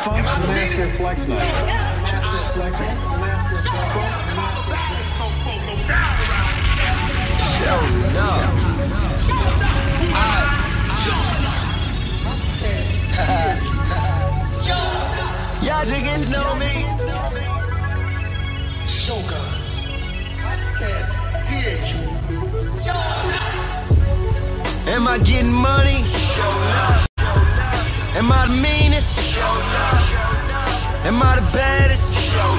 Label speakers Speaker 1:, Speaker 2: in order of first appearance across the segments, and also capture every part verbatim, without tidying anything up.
Speaker 1: Funk, Master Flex Night. Master Flex, Master Flex,
Speaker 2: Show no. Y'all chickens know me.
Speaker 3: Shogun, I can't hear you.
Speaker 2: Am I getting money? Am I the meanest? Am I the baddest?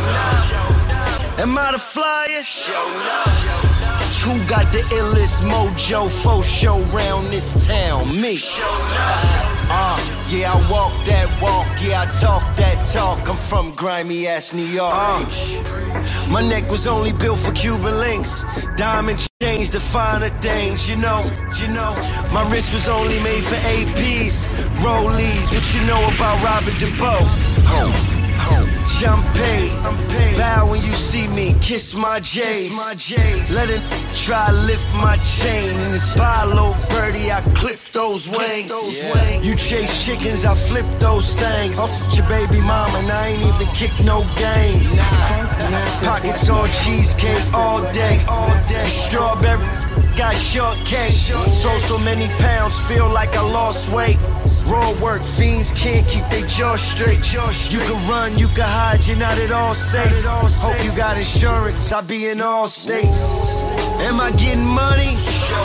Speaker 2: Am I the flyest? Who got the illest mojo for show round this town? Me. Uh, yeah, I walk that walk, yeah, I talk that talk. I'm from grimy ass New York. Uh, my neck was only built for Cuban links. Diamond chains, the finer things, you know, you know. My wrist was only made for A Ps, Rollies. What you know about Robert DeBoe? Ho, ho, champagne. Bow when you see me, kiss my J's. Let it try lift my chain. In this Balo birdie, I clip those wings. Yeah. You chase chickens, I flip those things. Off your baby mama, and I ain't even kick no game. Pockets on cheesecake all day. Strawberry, got shortcake. So, so many pounds, feel like I lost weight. Raw work, fiends can't keep their jaw straight. You can run, you can hide, you're not at all safe. Hope you got insurance, I be in all states. Am I getting money?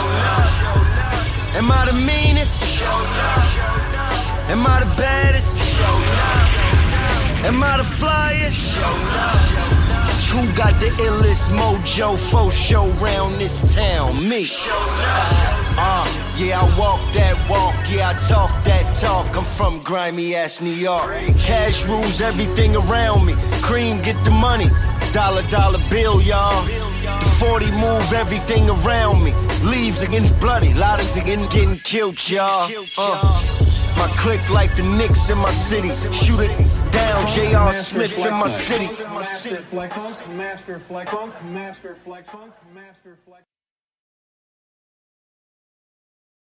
Speaker 2: Am I the meanest? Am I the baddest? Am I the flyest? Who got the illest mojo for show round this town? Me. Uh, yeah, I walk that walk, yeah, I talk that talk. I'm from grimy ass New York. Cash rules everything around me. Cream, get the money. Dollar, dollar bill, y'all. The forty move everything around me. Leaves are getting bloody, louders are getting, getting killed, y'all. Uh, my click like the Knicks in my city. Shoot it down, J R. Smith in my city.
Speaker 1: Master Flex Funk, Master Flex Funk, Master Flex Funk, Master Flex.